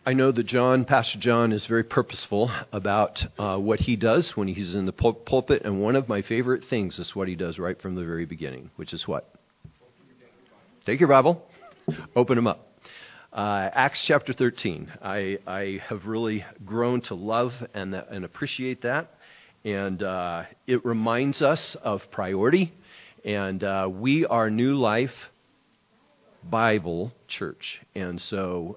I know that Pastor John, is very purposeful about what he does when he's in the pulpit, and one of my favorite things is what he does right from the very beginning, which is what? Take your Bible, open them up. Acts chapter 13. I have really grown to love and appreciate that, and it reminds us of priority, and we are New Life Bible Church, and so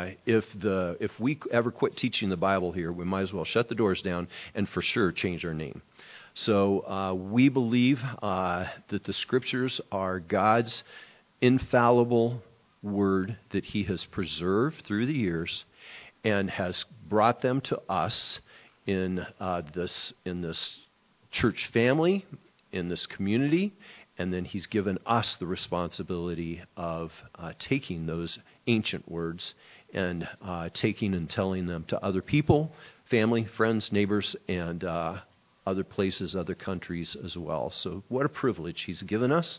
if we ever quit teaching the Bible here, we might as well shut the doors down and for sure change our name. So we believe that the Scriptures are God's infallible Word that He has preserved through the years and has brought them to us in this church family, in this community. And then He's given us the responsibility of taking those ancient words and taking and telling them to other people, family, friends, neighbors, and other places, other countries as well. So what a privilege He's given us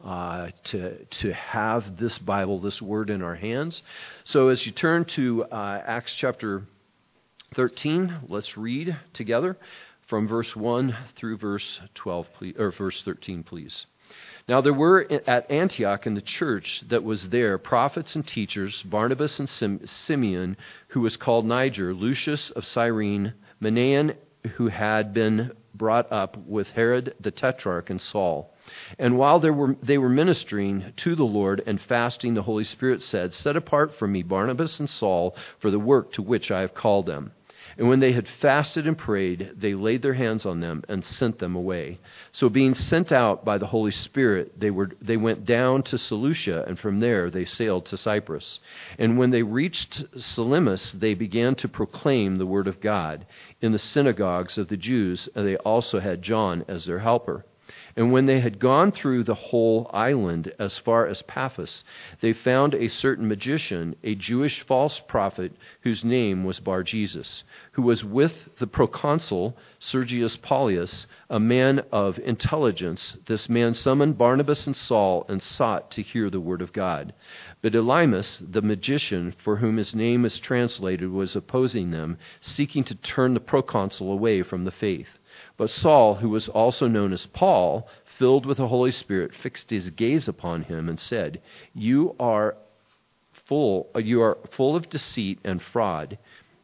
to have this Bible, this Word in our hands. So as you turn to Acts chapter 13, let's read together from verse 1 through verse 12, please, or verse 13, please. Now there were at Antioch in the church that was there prophets and teachers, Barnabas and Simeon, who was called Niger, Lucius of Cyrene, Manaen, who had been brought up with Herod the Tetrarch, and Saul. And while they were ministering to the Lord and fasting, the Holy Spirit said, "Set apart for me Barnabas and Saul for the work to which I have called them." And when they had fasted and prayed, they laid their hands on them and sent them away. So being sent out by the Holy Spirit, they went down to Seleucia, and from there they sailed to Cyprus. And when they reached Salamis, they began to proclaim the word of God in the synagogues of the Jews, and they also had John as their helper. And when they had gone through the whole island as far as Paphos, they found a certain magician, a Jewish false prophet, whose name was Bar-Jesus, who was with the proconsul Sergius Paulius, a man of intelligence. This man summoned Barnabas and Saul and sought to hear the word of God. But Elymas, the magician, for whom his name is translated, was opposing them, seeking to turn the proconsul away from the faith. But Saul, who was also known as Paul, filled with the Holy Spirit, fixed his gaze upon him and said, You are full of deceit and fraud.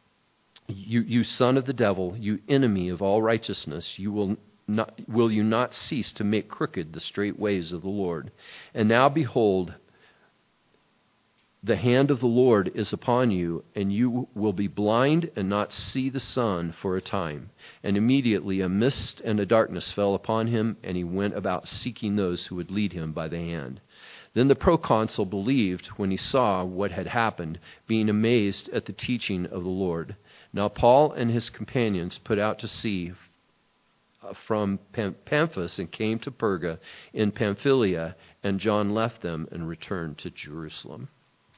You son of the devil, you enemy of all righteousness, will you not cease to make crooked the straight ways of the Lord? And now behold, the hand of the Lord is upon you, and you will be blind and not see the sun for a time. And immediately a mist and a darkness fell upon him, and he went about seeking those who would lead him by the hand. Then the proconsul believed when he saw what had happened, being amazed at the teaching of the Lord. Now Paul and his companions put out to sea from Paphos and came to Perga in Pamphylia, and John left them and returned to Jerusalem.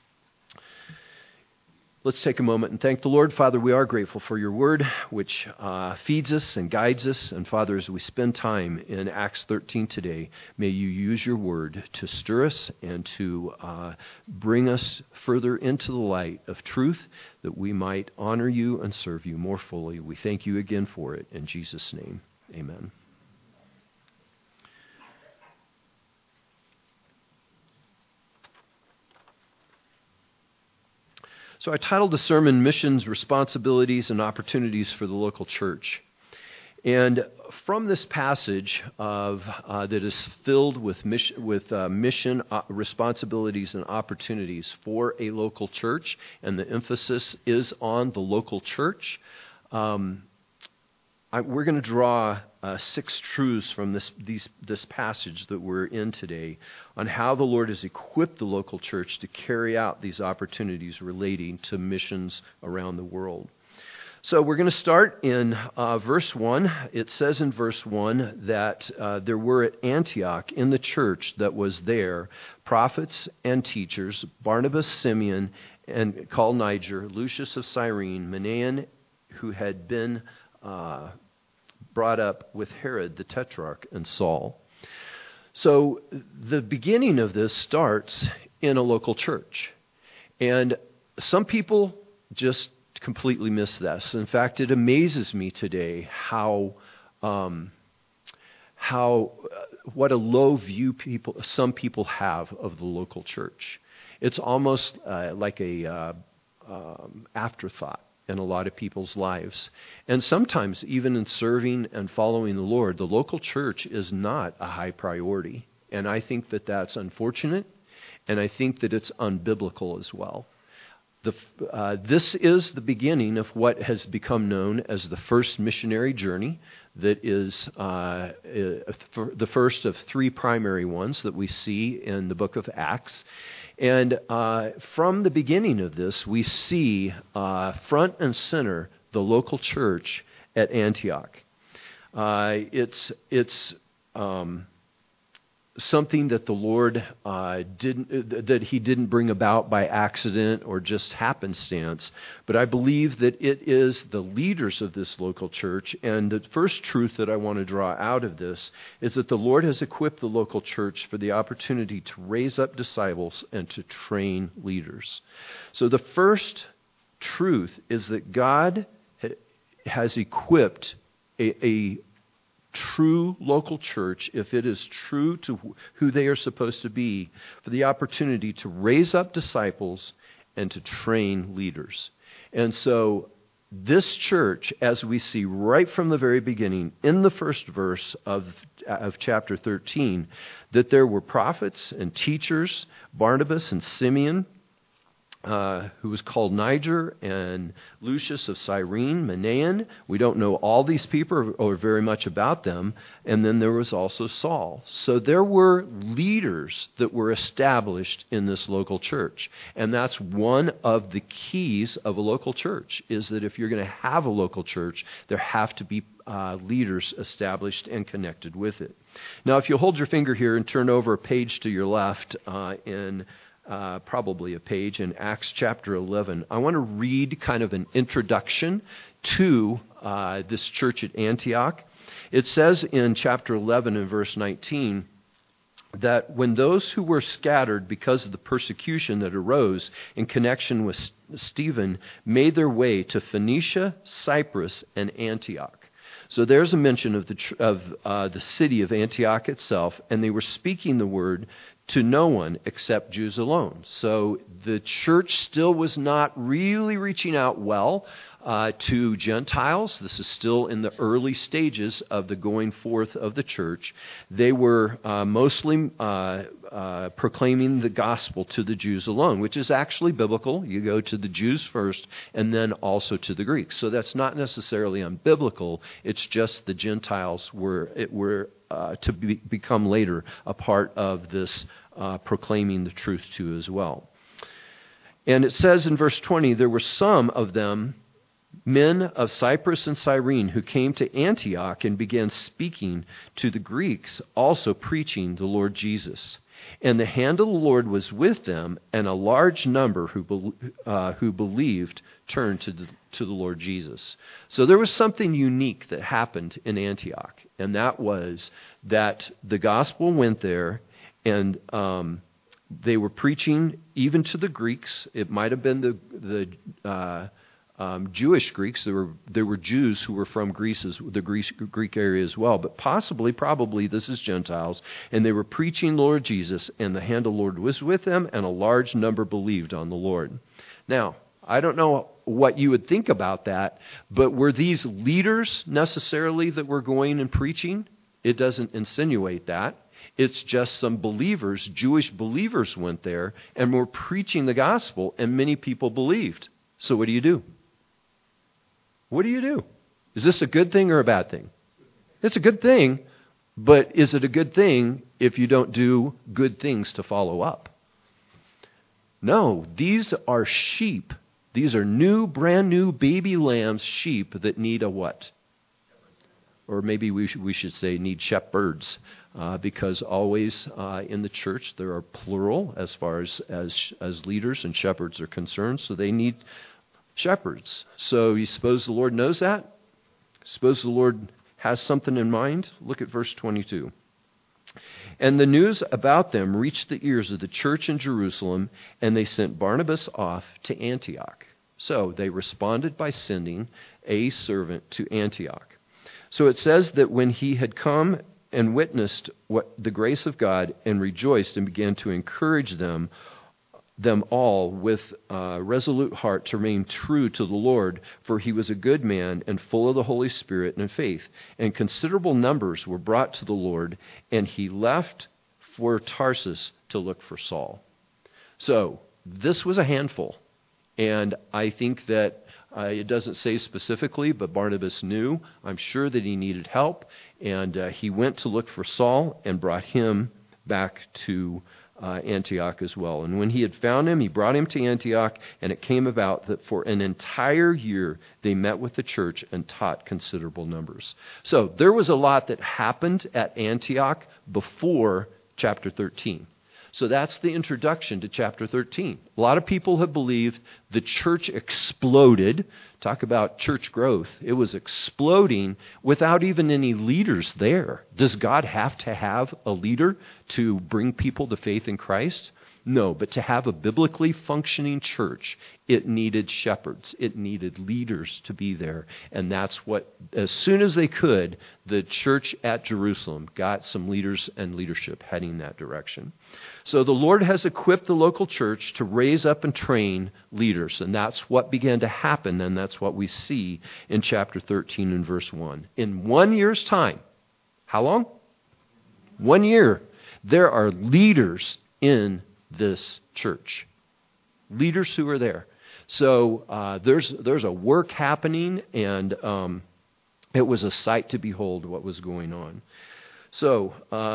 Let's take a moment and thank the Lord. Father, we are grateful for your word, which feeds us and guides us. And Father, as we spend time in Acts 13 today, may you use your word to stir us and to bring us further into the light of truth, that we might honor you and serve you more fully. We thank you again for it. In Jesus' name, amen. So I titled the sermon, Missions, Responsibilities, and Opportunities for the Local Church. And from this passage that is filled with mission responsibilities and opportunities for a local church, and the emphasis is on the local church, we're going to draw 6 truths from this passage that we're in today on how the Lord has equipped the local church to carry out these opportunities relating to missions around the world. So we're going to start in verse 1. It says in verse 1 that there were at Antioch in the church that was there prophets and teachers, Barnabas, Simeon, and called Niger, Lucius of Cyrene, Manaen, who had been brought up with Herod the Tetrarch, and Saul. So the beginning of this starts in a local church. And some people just completely miss this. In fact, it amazes me today how what a low view some people have of the local church. It's almost like a afterthought in a lot of people's lives. And sometimes, even in serving and following the Lord, the local church is not a high priority. And I think that that's unfortunate, and I think that it's unbiblical as well. This is the beginning of what has become known as the first missionary journey, that is the first of three primary ones that we see in the book of Acts. And from the beginning of this, we see front and center the local church at Antioch. It's something that the Lord He didn't bring about by accident or just happenstance, but I believe that it is the leaders of this local church. And the first truth that I want to draw out of this is that the Lord has equipped the local church for the opportunity to raise up disciples and to train leaders. So the first truth is that God has equipped a true local church, if it is true to who they are supposed to be, for the opportunity to raise up disciples and to train leaders. And so this church, as we see right from the very beginning, in the first verse of chapter 13, that there were prophets and teachers, Barnabas and Simeon, who was called Niger, and Lucius of Cyrene, Manaen. We don't know all these people or very much about them. And then there was also Saul. So there were leaders that were established in this local church. And that's one of the keys of a local church, is that if you're going to have a local church, there have to be leaders established and connected with it. Now, if you hold your finger here and turn over a page to your left probably a page in Acts chapter 11. I want to read kind of an introduction to this church at Antioch. It says in chapter 11 and verse 19 that when those who were scattered because of the persecution that arose in connection with Stephen made their way to Phoenicia, Cyprus, and Antioch. So there's a mention of the city of Antioch itself, and they were speaking the word to no one except Jews alone. So the church still was not really reaching out well to Gentiles. This is still in the early stages of the going forth of the church. They were mostly proclaiming the gospel to the Jews alone, which is actually biblical. You go to the Jews first and then also to the Greeks. So that's not necessarily unbiblical. It's just the Gentiles were to become later a part of this proclaiming the truth to as well. And it says in verse 20, there were some of them, men of Cyprus and Cyrene, who came to Antioch and began speaking to the Greeks, also preaching the Lord Jesus. And the hand of the Lord was with them, and a large number who believed turned to the Lord Jesus. So there was something unique that happened in Antioch, and that was that the gospel went there, and they were preaching even to the Greeks. It might have been the Jewish Greeks. There were Jews who were from Greece, the Greek area as well, but probably this is Gentiles, and they were preaching Lord Jesus, and the hand of the Lord was with them, and a large number believed on the Lord. Now, I don't know what you would think about that, but were these leaders necessarily that were going and preaching? It doesn't insinuate that. It's just some believers, Jewish believers, went there and were preaching the gospel, and many people believed. So what do you do? What do you do? Is this a good thing or a bad thing? It's a good thing, but is it a good thing if you don't do good things to follow up? No, these are sheep. These are brand new baby lambs, sheep that need a what? Or maybe we should say need shepherds, because always in the church there are plural as far as leaders and shepherds are concerned. So they need shepherds. So you suppose the Lord knows that? Suppose the Lord has something in mind? Look at verse 22. And the news about them reached the ears of the church in Jerusalem, and they sent Barnabas off to Antioch. So they responded by sending a servant to Antioch. So it says that when he had come and witnessed the grace of God and rejoiced and began to encourage them all with a resolute heart to remain true to the Lord, for he was a good man and full of the Holy Spirit and faith. And considerable numbers were brought to the Lord, and he left for Tarsus to look for Saul. So this was a handful. And I think that it doesn't say specifically, but Barnabas knew, I'm sure, that he needed help. And he went to look for Saul and brought him back to Antioch as well. And when he had found him, he brought him to Antioch, and it came about that for an entire year they met with the church and taught considerable numbers. So there was a lot that happened at Antioch before chapter 13. So that's the introduction to chapter 13. A lot of people have believed the church exploded. Talk about church growth. It was exploding without even any leaders there. Does God have to have a leader to bring people to faith in Christ? No, but to have a biblically functioning church, it needed shepherds. It needed leaders to be there. And that's what, as soon as they could, the church at Jerusalem got some leaders and leadership heading that direction. So the Lord has equipped the local church to raise up and train leaders. And that's what began to happen, and that's what we see in chapter 13 and verse 1. In 1 year's time, how long? 1 year. There are leaders in this church. Leaders who are there. So there's a work happening, and it was a sight to behold what was going on. So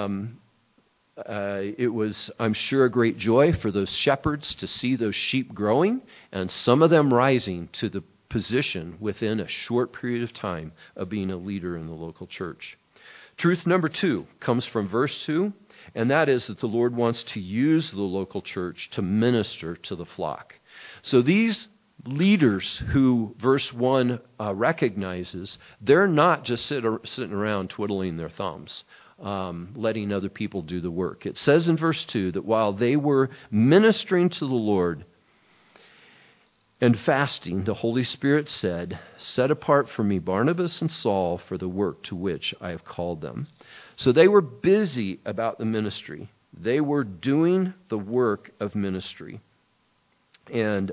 it was, I'm sure, a great joy for those shepherds to see those sheep growing, and some of them rising to the position within a short period of time of being a leader in the local church. Truth number 2 comes from verse 2. And that is that the Lord wants to use the local church to minister to the flock. So these leaders who verse 1 recognizes, they're not just sitting around twiddling their thumbs, letting other people do the work. It says in verse 2 that while they were ministering to the Lord and fasting, the Holy Spirit said, "Set apart for me Barnabas and Saul for the work to which I have called them." So they were busy about the ministry. They were doing the work of ministry. And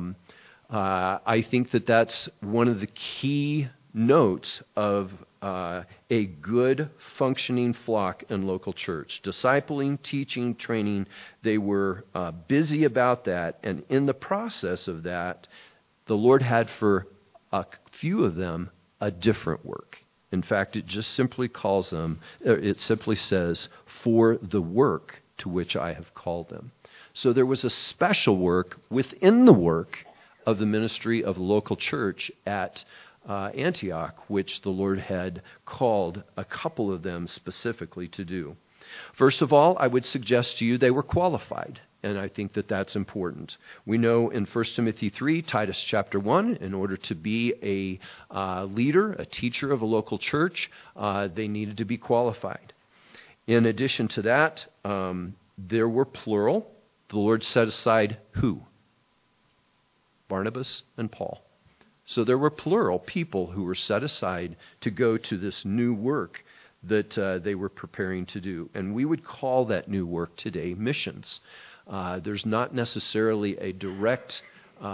I think that that's one of the key notes of a good functioning flock and local church. Discipling, teaching, training, they were busy about that. And in the process of that, the Lord had for a few of them a different work. In fact, it just simply calls them, it simply says, for the work to which I have called them. So there was a special work within the work of the ministry of the local church at Antioch, which the Lord had called a couple of them specifically to do. First of all, I would suggest to you they were qualified, and I think that that's important. We know in 1 Timothy 3, Titus chapter 1, in order to be a leader, a teacher of a local church, they needed to be qualified. In addition to that, there were plural. The Lord set aside who? Barnabas and Paul. So there were plural people who were set aside to go to this new work that they were preparing to do. And we would call that new work today missions. There's not necessarily a direct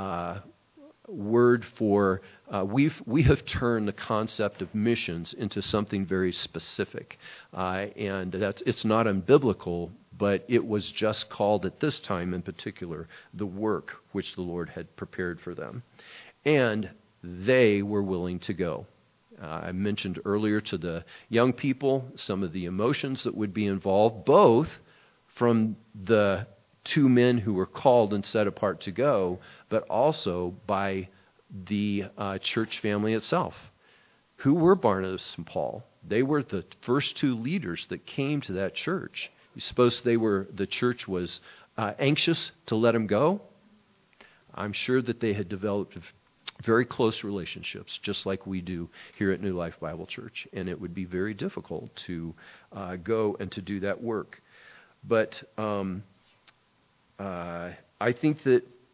word for, we have turned the concept of missions into something very specific. And it's not unbiblical, but it was just called at this time in particular the work which the Lord had prepared for them. And they were willing to go. I mentioned earlier to the young people some of the emotions that would be involved, both from the two men who were called and set apart to go, but also by the church family itself. Who were Barnabas and Paul? They were the first two leaders that came to that church. You suppose the church was anxious to let them go? I'm sure that they had developed very close relationships, just like we do here at New Life Bible Church. And it would be very difficult to go and to do that work. But I think that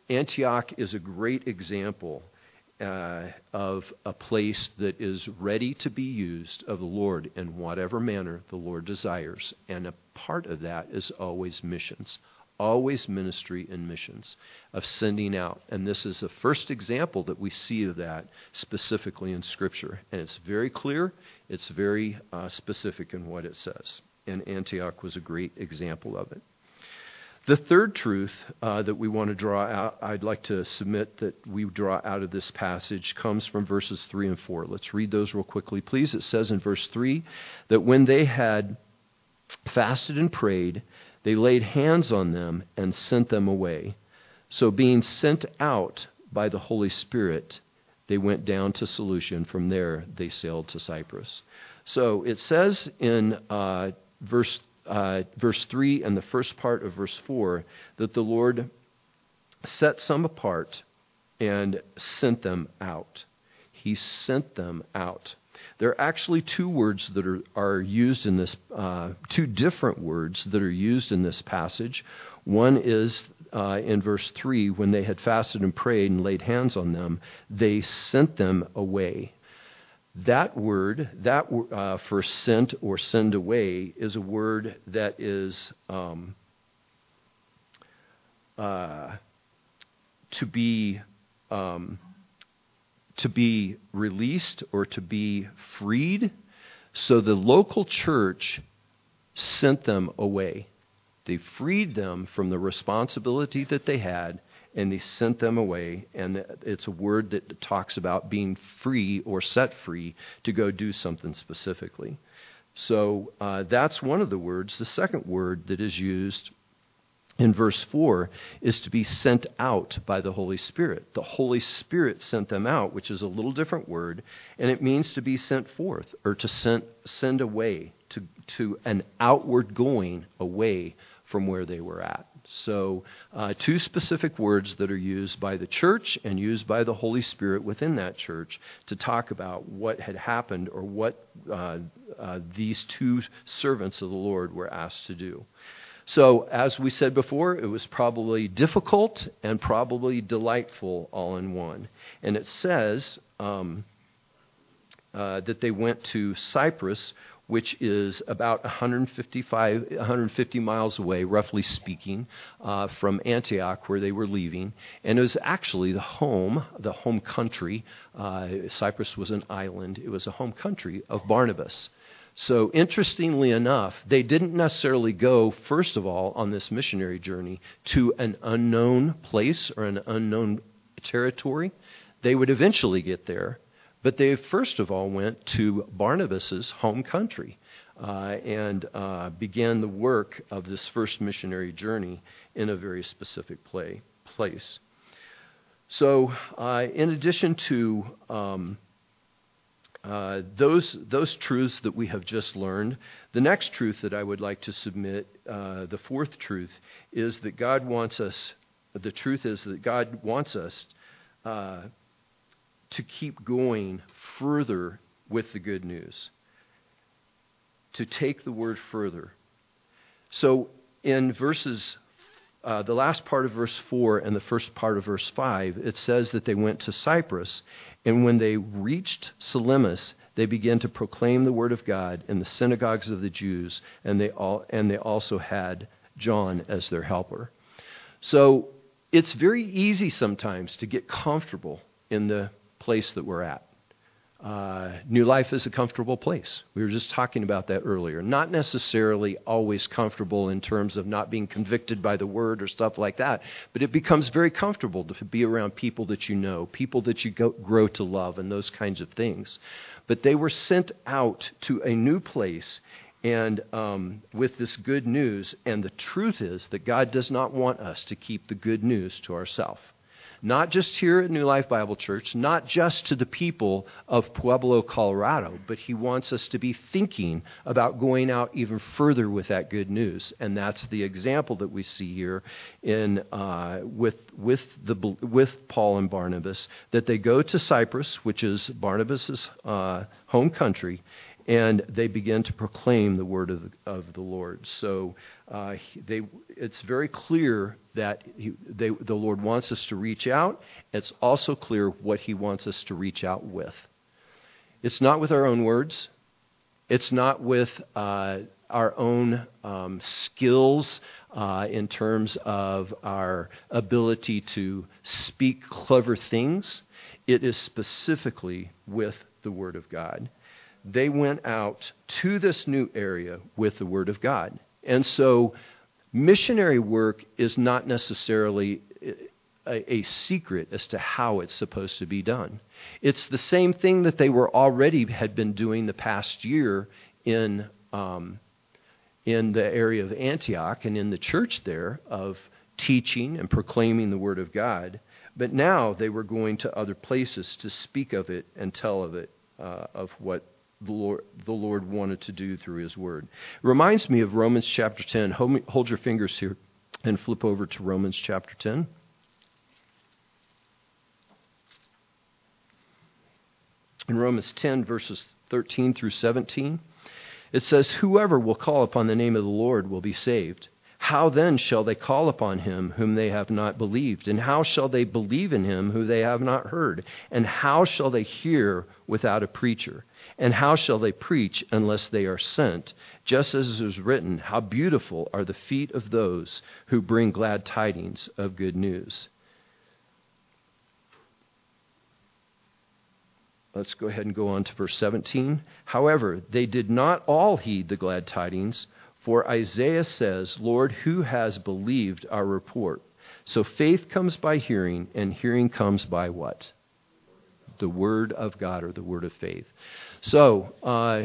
Antioch is a great example of a place that is ready to be used of the Lord in whatever manner the Lord desires. And a part of that is always missions, always ministry and missions, of sending out. And this is the first example that we see of that specifically in Scripture. And it's very clear, it's very specific in what it says. And Antioch was a great example of it. The third truth that we want to draw out, I'd like to submit that we draw out of this passage, comes from verses 3 and 4. Let's read those real quickly, please. It says in verse 3 that when they had fasted and prayed, they laid hands on them and sent them away. So being sent out by the Holy Spirit, they went down to Seleucia, and from there they sailed to Cyprus. So it says in verse 3 and the first part of verse 4 that the Lord set some apart and sent them out. He sent them out. There are actually two words that are used in this, two different words that are used in this passage. One is in verse 3, when they had fasted and prayed and laid hands on them, they sent them away. That word, for sent or send away, is a word that is to be released or to be freed. So the local church sent them away. They freed them from the responsibility that they had, and they sent them away. And it's a word that talks about being free or set free to go do something specifically. So that's one of the words. The second word that is used in verse 4 is to be sent out by the Holy Spirit. The Holy Spirit sent them out, which is a little different word, and it means to be sent forth or to send away, to an outward going away from where they were at. So two specific words that are used by the church and used by the Holy Spirit within that church to talk about what had happened or what these two servants of the Lord were asked to do. So, as we said before, it was probably difficult and probably delightful all in one. And it says that they went to Cyprus, which is about 150 miles away, roughly speaking, from Antioch, where they were leaving. And it was actually the home country. Cyprus was an island. It was a home country of Barnabas. So interestingly enough, they didn't necessarily go, first of all, on this missionary journey to an unknown place or an unknown territory. They would eventually get there, but they first of all went to Barnabas's home country and began the work of this first missionary journey in a very specific place. So in addition to those truths that we have just learned, the next truth that I would like to submit, the fourth truth, is that God wants us, the truth is that God wants us to keep going further with the good news, to take the word further. So in verses, the last part of verse 4 and the first part of verse 5, it says that they went to Cyprus, and when they reached Salamis, they began to proclaim the word of God in the synagogues of the Jews, and they also had John as their helper. So it's very easy sometimes to get comfortable in the place that we're at. New Life is a comfortable place. We were just talking about that earlier. Not necessarily always comfortable in terms of not being convicted by the word or stuff like that, but it becomes very comfortable to be around people that you know, people that you grow to love, and those kinds of things. But they were sent out to a new place and with this good news, and the truth is that God does not want us to keep the good news to ourselves. Not just here at New Life Bible Church, not just to the people of Pueblo, Colorado, but He wants us to be thinking about going out even further with that good news. And that's the example that we see here in with Paul and Barnabas, that they go to Cyprus, which is Barnabas's home country, and they began to proclaim the word of the Lord. So it's very clear that the Lord wants us to reach out. It's also clear what He wants us to reach out with. It's not with our own words. It's not with our own skills in terms of our ability to speak clever things. It is specifically with the Word of God. They went out to this new area with the Word of God. And so missionary work is not necessarily a secret as to how it's supposed to be done. It's the same thing that they had been doing the past year in the area of Antioch and in the church there, of teaching and proclaiming the Word of God. But now they were going to other places to speak of it and tell of it, of what the Lord wanted to do through His Word. It reminds me of Romans chapter 10. Hold your fingers here and flip over to Romans chapter 10. In Romans 10, verses 13 through 17, it says, "Whoever will call upon the name of the Lord will be saved. How then shall they call upon Him whom they have not believed? And how shall they believe in Him who they have not heard? And how shall they hear without a preacher? And how shall they preach unless they are sent? Just as it is written, how beautiful are the feet of those who bring glad tidings of good news." Let's go ahead and go on to verse 17. "However, they did not all heed the glad tidings, for Isaiah says, 'Lord, who has believed our report?' So faith comes by hearing, and hearing comes by" what? The Word of God, or the word of faith. So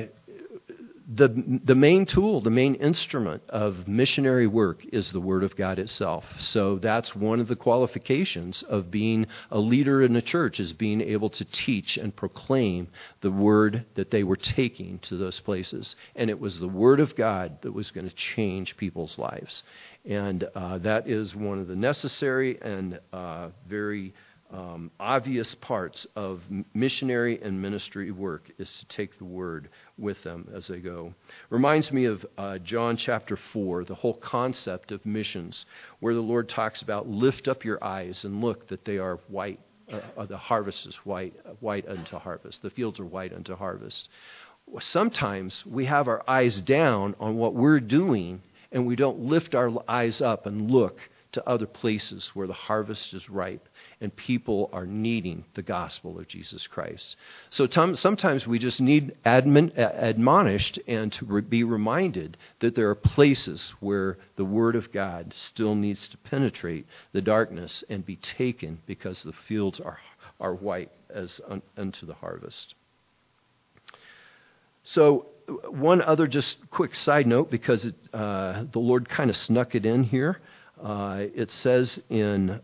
the main tool, the main instrument of missionary work is the Word of God itself. So that's one of the qualifications of being a leader in a church, is being able to teach and proclaim the Word that they were taking to those places. And it was the Word of God that was going to change people's lives. And that is one of the necessary and very obvious parts of missionary and ministry work, is to take the Word with them as they go. Reminds me of John chapter 4, the whole concept of missions, where the Lord talks about, "Lift up your eyes and look that they are white. The harvest is white unto harvest. The fields are white unto harvest." Sometimes we have our eyes down on what we're doing, and we don't lift our eyes up and look to other places where the harvest is ripe and people are needing the gospel of Jesus Christ. So sometimes we just need admonished and to be reminded that there are places where the Word of God still needs to penetrate the darkness and be taken, because the fields are white as unto the harvest. So one other just quick side note, because the Lord kind of snuck it in here. It says in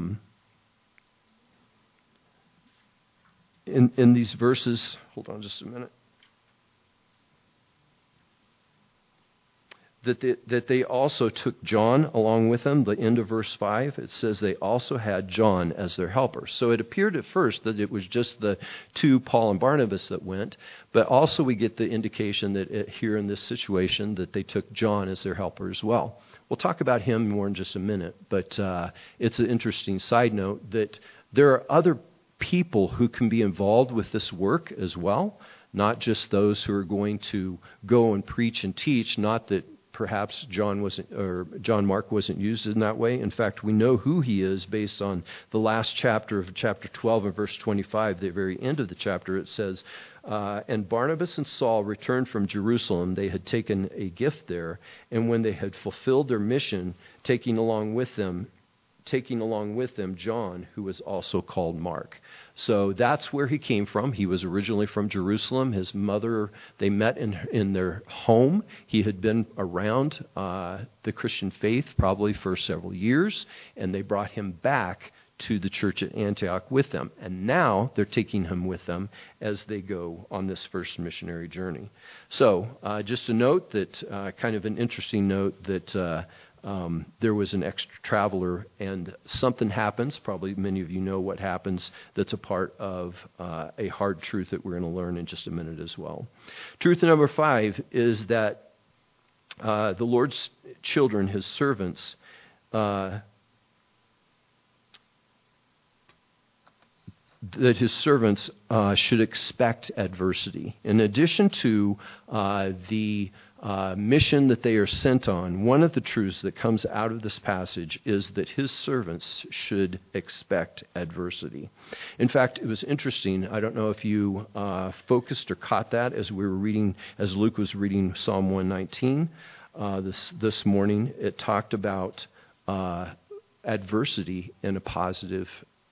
these verses, hold on just a minute, that they also took John along with them. The end of verse 5, it says they also had John as their helper. So it appeared at first that it was just the two, Paul and Barnabas, that went, but also we get the indication that here in this situation that they took John as their helper as well. We'll talk about him more in just a minute, but it's an interesting side note that there are other people who can be involved with this work as well, not just those who are going to go and preach and teach. Not that perhaps John Mark wasn't used in that way. In fact, we know who he is based on the last chapter of chapter 12 and verse 25, the very end of the chapter. It says, "And Barnabas and Saul returned from Jerusalem. They had taken a gift there, and when they had fulfilled their mission, taking along with them John, who was also called Mark." So that's where he came from. He was originally from Jerusalem. His mother, they met in their home. He had been around the Christian faith probably for several years, and they brought him back to the church at Antioch with them. And now they're taking him with them as they go on this first missionary journey. So just a note that, kind of an interesting note, that there was an extra traveler, and something happens. Probably many of you know what happens. That's a part of a hard truth that we're going to learn in just a minute as well. Truth number 5 is that the Lord's children, His servants, should expect adversity. In addition to the mission that they are sent on, one of the truths that comes out of this passage is that His servants should expect adversity. In fact, it was interesting. I don't know if you focused or caught that as we were reading, as Luke was reading Psalm 119 this morning. It talked about adversity in a positive.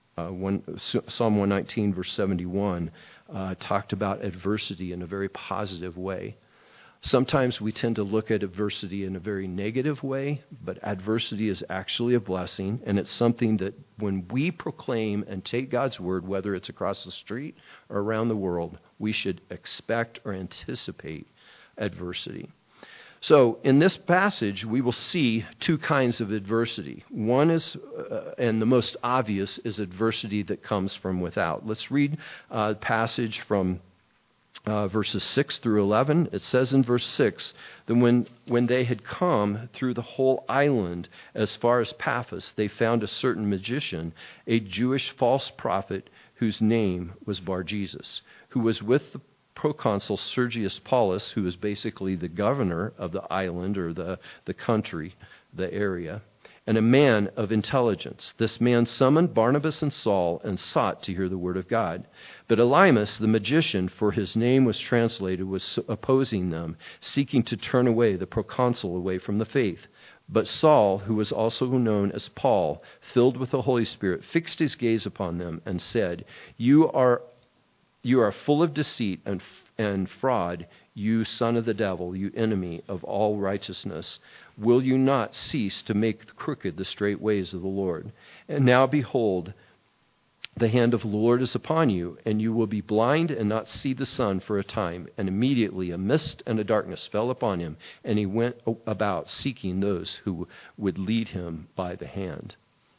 Psalm 119, verse 71, talked about adversity in a very positive way. Sometimes we tend to look at adversity in a very negative way, but adversity is actually a blessing, and it's something that when we proclaim and take God's word, whether it's across the street or around the world, we should expect or anticipate adversity. So in this passage, we will see 2 kinds of adversity. One is, and the most obvious, is adversity that comes from without. Let's read a passage from verses 6 through 11. It says in verse 6, that when they had come through the whole island as far as Paphos, they found a certain magician, a Jewish false prophet, whose name was Bar-Jesus, who was with the proconsul Sergius Paulus, who is basically the governor of the island or the country, the area, and a man of intelligence. This man summoned Barnabas and Saul and sought to hear the word of God. But Elymas, the magician, for his name was translated, was opposing them, seeking to turn away the proconsul away from the faith. But Saul, who was also known as Paul, filled with the Holy Spirit, fixed his gaze upon them and said, You are full of deceit and fraud, you son of the devil, you enemy of all righteousness. Will you not cease to make crooked the straight ways of the Lord? And now behold, the hand of the Lord is upon you, and you will be blind and not see the sun for a time. And immediately a mist and a darkness fell upon him, and he went about seeking those who would lead him by the hand.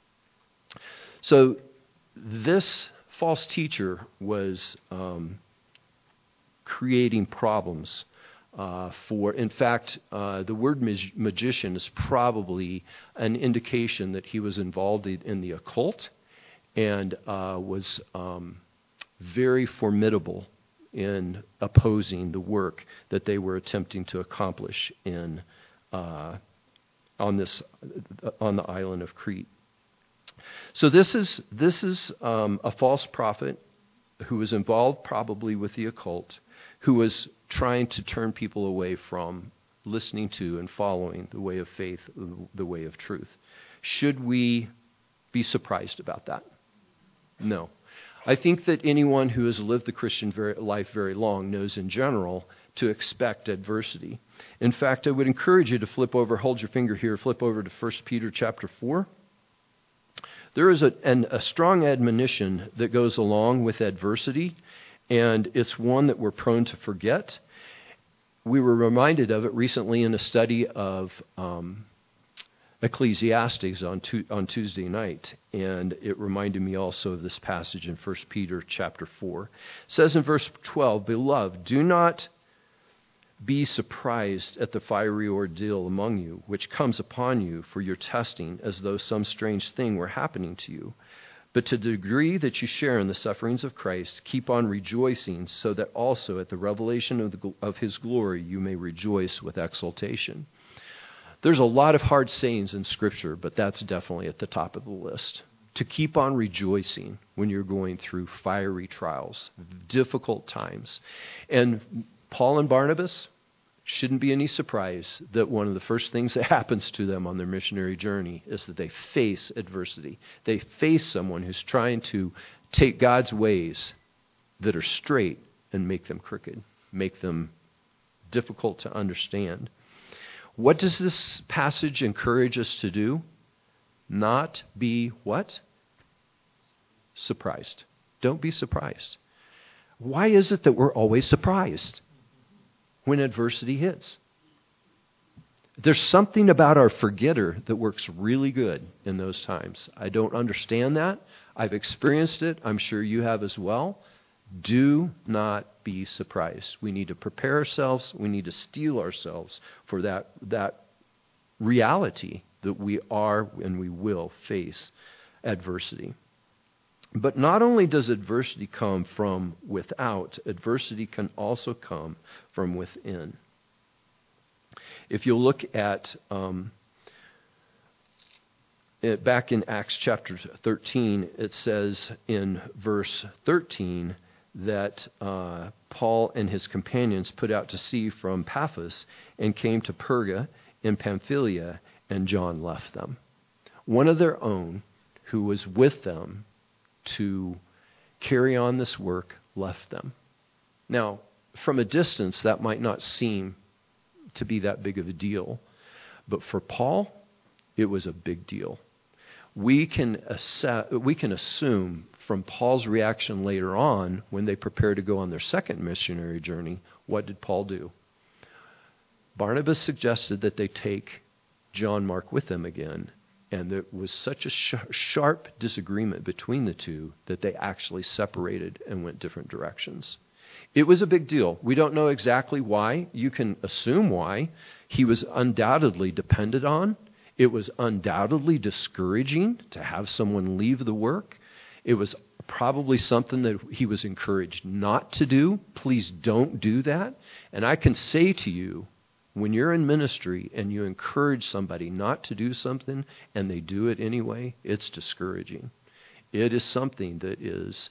So this false teacher was creating problems in fact, the word magician is probably an indication that he was involved in the occult and was very formidable in opposing the work that they were attempting to accomplish on the island of Crete. So this is a false prophet who was involved probably with the occult, who was trying to turn people away from listening to and following the way of faith, the way of truth. Should we be surprised about that? No. I think that anyone who has lived the Christian life very long knows in general to expect adversity. In fact, I would encourage you to hold your finger here, flip over to 1 Peter chapter 4. There is a strong admonition that goes along with adversity, and it's one that we're prone to forget. We were reminded of it recently in a study of Ecclesiastes on Tuesday night, and it reminded me also of this passage in 1 Peter chapter 4. It says in verse 12, Beloved, do not be surprised at the fiery ordeal among you, which comes upon you for your testing, as though some strange thing were happening to you. But to the degree that you share in the sufferings of Christ, keep on rejoicing, so that also at the revelation of His glory you may rejoice with exultation. There's a lot of hard sayings in Scripture, but that's definitely at the top of the list. To keep on rejoicing when you're going through fiery trials, difficult times. And Paul and Barnabas, shouldn't be any surprise that one of the first things that happens to them on their missionary journey is that they face adversity. They face someone who's trying to take God's ways that are straight and make them crooked, make them difficult to understand. What does this passage encourage us to do? Not be what? Surprised. Don't be surprised. Why is it that we're always surprised when adversity hits? There's something about our forgetter that works really good in those times. I don't understand that. I've experienced it. I'm sure you have as well. Do not be surprised. We need to prepare ourselves. We need to steel ourselves for that reality that we are and we will face adversity. But not only does adversity come from without, adversity can also come from within. If you look at back in Acts chapter 13, it says in verse 13 that Paul and his companions put out to sea from Paphos and came to Perga in Pamphylia, and John left them. One of their own who was with them to carry on this work left them. Now, from a distance, that might not seem to be that big of a deal, but for Paul, it was a big deal. We can assume from Paul's reaction later on, when they prepare to go on their second missionary journey, what did Paul do? Barnabas suggested that they take John Mark with them again, and there was such a sharp disagreement between the two that they actually separated and went different directions. It was a big deal. We don't know exactly why. You can assume why. He was undoubtedly depended on. It was undoubtedly discouraging to have someone leave the work. It was probably something that he was encouraged not to do. Please don't do that. And I can say to you, when you're in ministry and you encourage somebody not to do something and they do it anyway, it's discouraging. It is something that is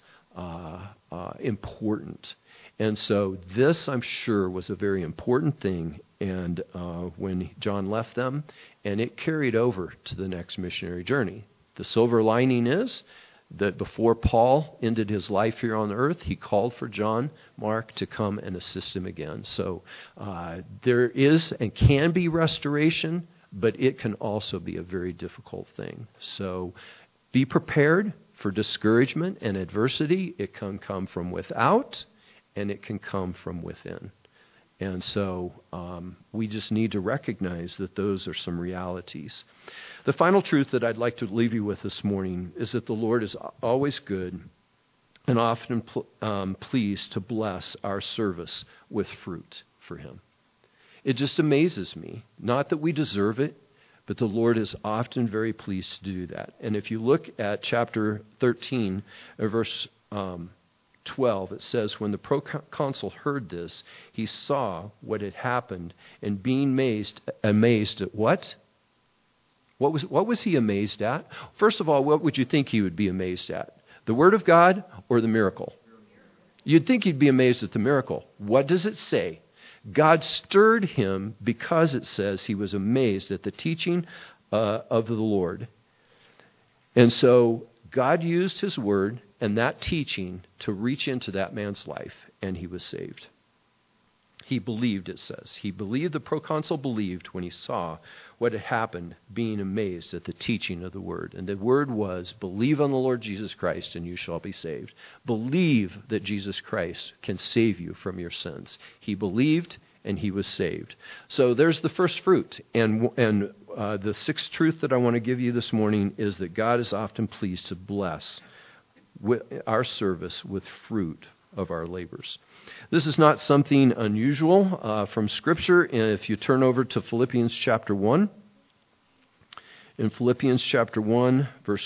important. And so this, I'm sure, was a very important thing. And when John left them, and it carried over to the next missionary journey. The silver lining is that before Paul ended his life here on earth, he called for John Mark to come and assist him again. So there is and can be restoration, but it can also be a very difficult thing. So be prepared for discouragement and adversity. It can come from without, and it can come from within. And so we just need to recognize that those are some realities. The final truth that I'd like to leave you with this morning is that the Lord is always good and often pleased to bless our service with fruit for Him. It just amazes me. Not that we deserve it, but the Lord is often very pleased to do that. And if you look at chapter 13, verse 12, it says, when the proconsul heard this, he saw what had happened, and being amazed at what? What was he amazed at? First of all, what would you think he would be amazed at? The Word of God or the miracle? You'd think he'd be amazed at the miracle. What does it say? God stirred him because it says he was amazed at the teaching of the Lord. And so God used His Word and that teaching to reach into that man's life, and he was saved. He believed, it says. He believed, the proconsul believed when he saw what had happened, being amazed at the teaching of the Word. And the Word was, believe on the Lord Jesus Christ and you shall be saved. Believe that Jesus Christ can save you from your sins. He believed and he was saved. So there's the first fruit. And the sixth truth that I want to give you this morning is that God is often pleased to bless our service with fruit of our labors. This is not something unusual from Scripture. And if you turn over to Philippians chapter 1, in Philippians chapter 1, verse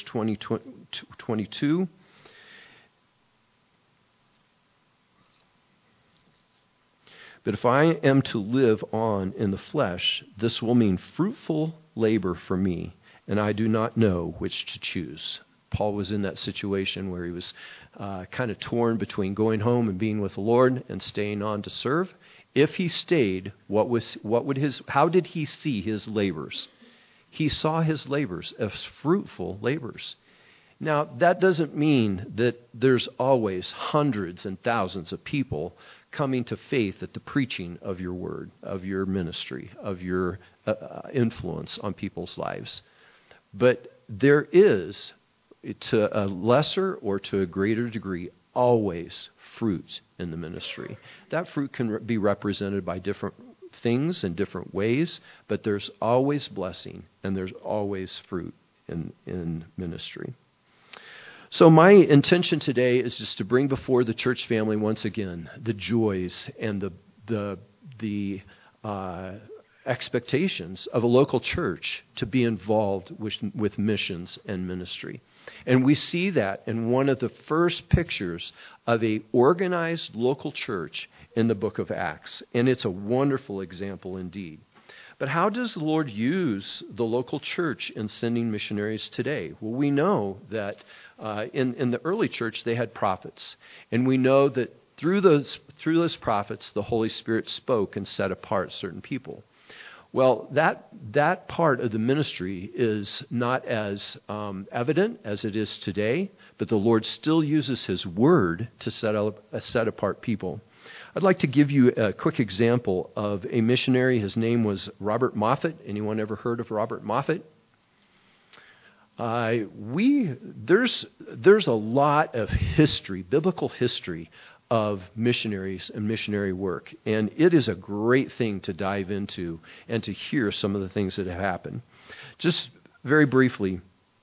22, but if I am to live on in the flesh, this will mean fruitful labor for me, and I do not know which to choose. Paul was in that situation where he was kind of torn between going home and being with the Lord and staying on to serve. If he stayed, how did he see his labors? He saw his labors as fruitful labors. Now, that doesn't mean that there's always hundreds and thousands of people coming to faith at the preaching of your word, of your ministry, of your influence on people's lives. But there is, to a lesser or to a greater degree, always fruit in the ministry. That fruit can be represented by different things in different ways, but there's always blessing and there's always fruit in ministry. So my intention today is just to bring before the church family once again the joys and the expectations of a local church to be involved with missions and ministry. And we see that in one of the first pictures of a organized local church in the book of Acts. And it's a wonderful example indeed. But how does the Lord use the local church in sending missionaries today? Well, we know that in the early church they had prophets. And we know that through those prophets, the Holy Spirit spoke and set apart certain people. Well, that part of the ministry is not as evident as it is today, but the Lord still uses His Word to set apart people. I'd like to give you a quick example of a missionary. His name was Robert Moffat. Anyone ever heard of Robert Moffat? There's a lot of history, biblical history, of missionaries and missionary work. And it is a great thing to dive into and to hear some of the things that have happened. Just very briefly,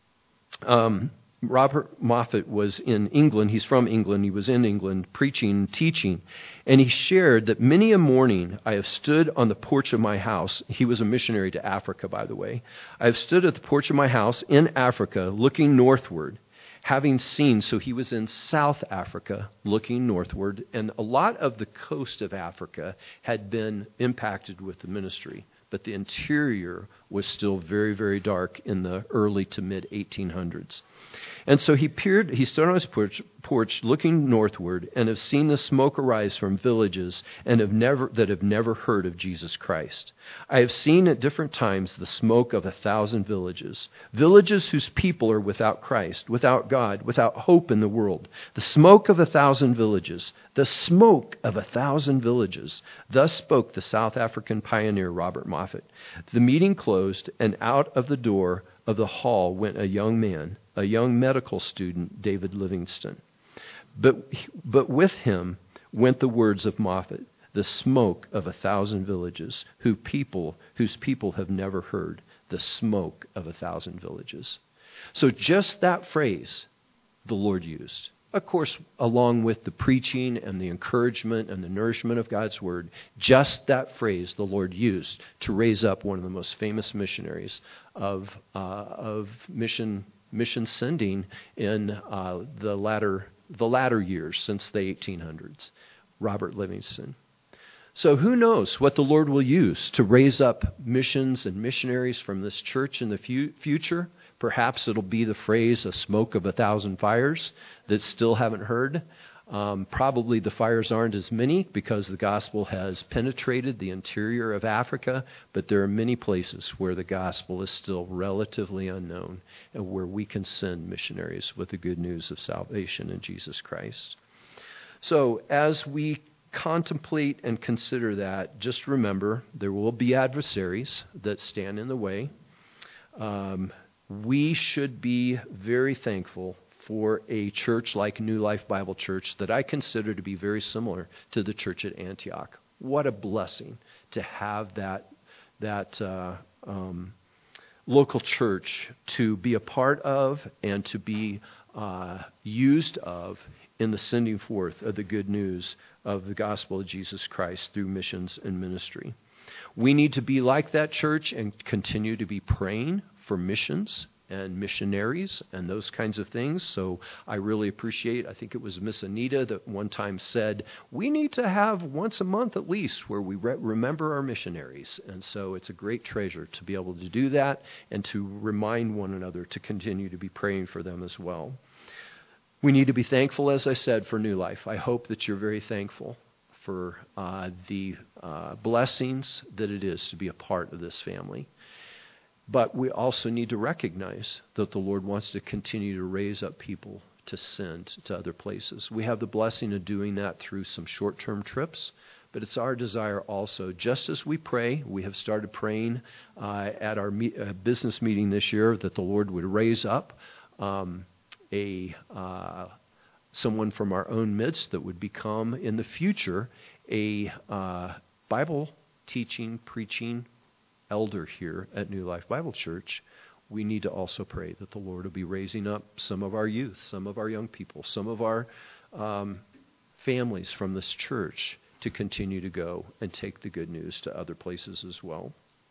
Robert Moffat was in England. He's from England. He was in England preaching, teaching. And he shared that many a morning I have stood on the porch of my house. He was a missionary to Africa, by the way. I have stood at the porch of my house in Africa looking northward, having seen, so he was in South Africa looking northward, and a lot of the coast of Africa had been impacted with the ministry, but the interior was still very, very dark in the early to mid 1800s. And so he stood on his porch looking northward and have seen the smoke arise from villages and have never heard of Jesus Christ. I have seen at different times the smoke of 1,000 villages whose people are without Christ, without God, without hope in the world. The smoke of 1,000 villages, the smoke of 1,000 villages. Thus spoke the South African pioneer Robert Moffat. The meeting closed, and out of the door of the hall went a young man, a young medical student, David Livingstone. But with him went the words of Moffat, the smoke of 1,000 villages, whose people have never heard, the smoke of 1,000 villages. So just that phrase the Lord used. Of course, along with the preaching and the encouragement and the nourishment of God's Word, just that phrase the Lord used to raise up one of the most famous missionaries of mission sending in the latter years since the 1800s, Robert Livingstone. So who knows what the Lord will use to raise up missions and missionaries from this church in the future? Perhaps it'll be the phrase, a smoke of 1,000 fires that still haven't heard. Probably the fires aren't as many because the gospel has penetrated the interior of Africa, but there are many places where the gospel is still relatively unknown and where we can send missionaries with the good news of salvation in Jesus Christ. So as we contemplate and consider that, just remember there will be adversaries that stand in the way. We should be very thankful for a church like New Life Bible Church that I consider to be very similar to the church at Antioch. What a blessing to have that local church to be a part of and to be used of in the sending forth of the good news of the gospel of Jesus Christ through missions and ministry. We need to be like that church and continue to be praying for missions and missionaries and those kinds of things. So I really appreciate, I think it was Miss Anita that one time said, we need to have once a month at least where we remember our missionaries. And so it's a great treasure to be able to do that and to remind one another to continue to be praying for them as well. We need to be thankful, as I said, for New Life. I hope that you're very thankful for the blessings that it is to be a part of this family. But we also need to recognize that the Lord wants to continue to raise up people to send to other places. We have the blessing of doing that through some short-term trips, but it's our desire also, just as we pray, we have started praying at our business meeting this year that the Lord would raise up someone from our own midst that would become in the future a Bible teaching, preaching elder here at New Life Bible Church, we need to also pray that the Lord will be raising up some of our youth, some of our young people, some of our families from this church to continue to go and take the good news to other places as well.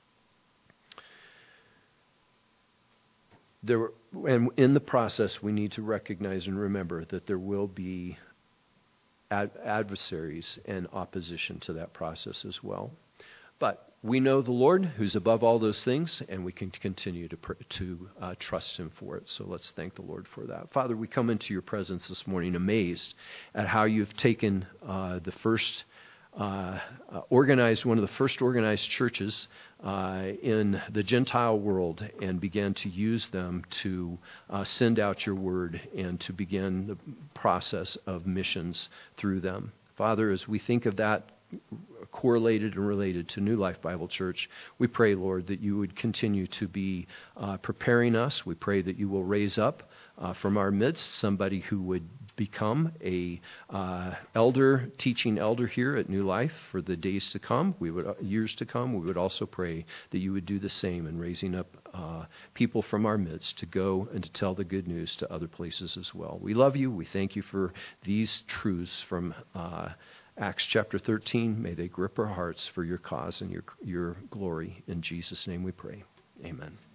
And in the process, we need to recognize and remember that there will be adversaries and opposition to that process as well. But we know the Lord who's above all those things, and we can continue to trust Him for it. So let's thank the Lord for that. Father, we come into your presence this morning amazed at how you've taken the first one of the first organized churches in the Gentile world and began to use them to send out your word and to begin the process of missions through them. Father, as we think of that correlated and related to New Life Bible Church, we pray, Lord, that you would continue to be preparing us. We pray that you will raise up from our midst somebody who would become a teaching elder here at New Life for the days to come, years to come. We would also pray that you would do the same in raising up people from our midst to go and to tell the good news to other places as well. We love you. We thank you for these truths from Acts chapter 13. May they grip our hearts for your cause and your glory. In Jesus' name we pray. Amen.